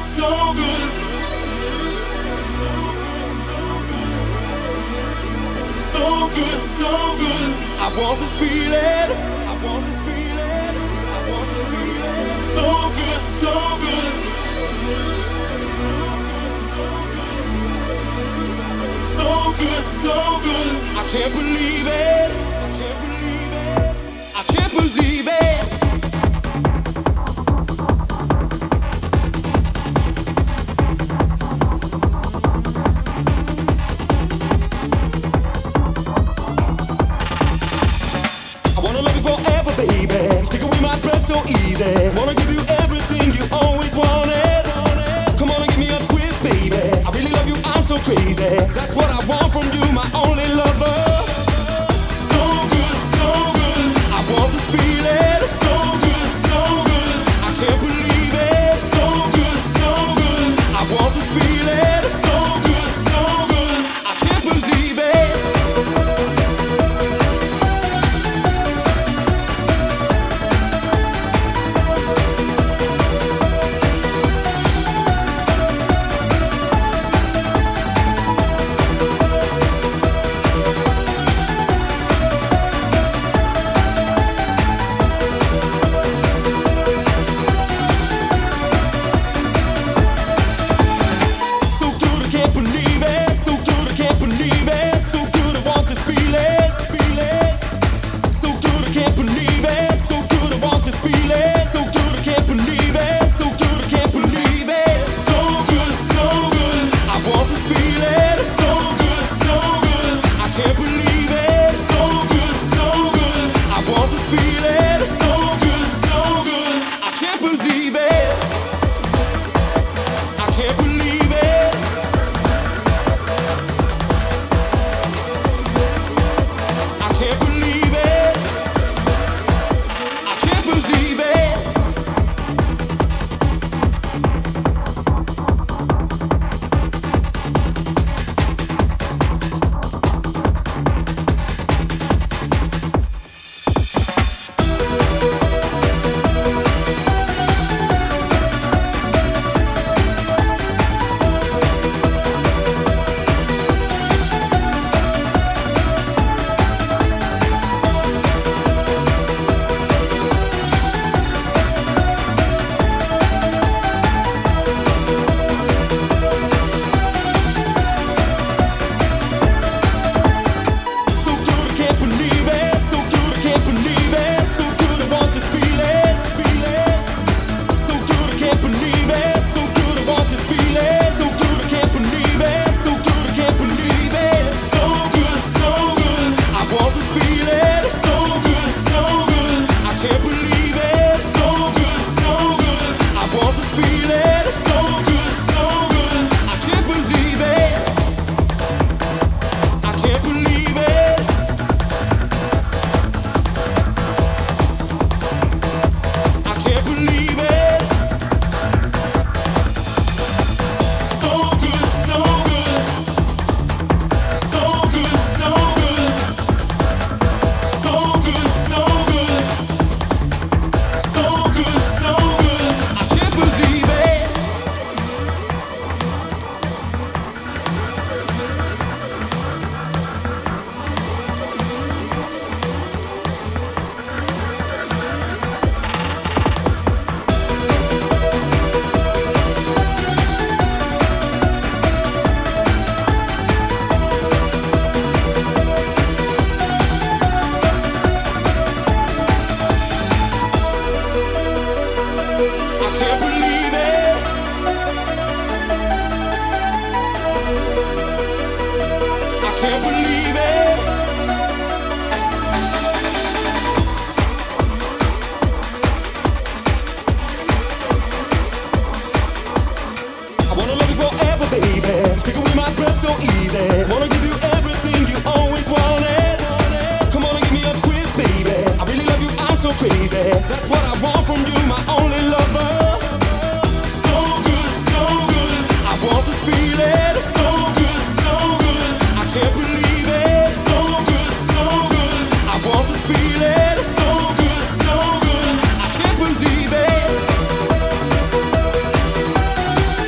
so good, so good, so good. I want this feeling, I want this feeling, I want this feeling. So good, so good, so good, so good. I can't believe it, I can't believe it, I can't believe it. So easy. Wanna give you everything you always wanted. Come on and give me a twist, baby. I really love you, I'm so crazy. That's what I want from you, my only lover. So good, so good. I want this feeling. So good, so good. I can't believe it. So good, so good. I want this feeling. So good, so good. I can't believe it. That's what I want from you, my only lover. So good, so good. I want this feeling. So good, so good. I can't believe it. So good, so good. I want this feeling. So good, so good. I can't believe it.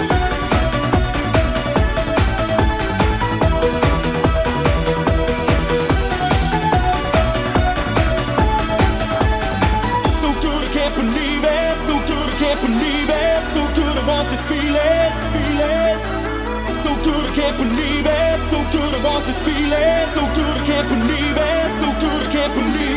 want this feeling, feeling. So good I can't believe it. So good I want this feeling. So good I can't believe it. So good I can't believe it.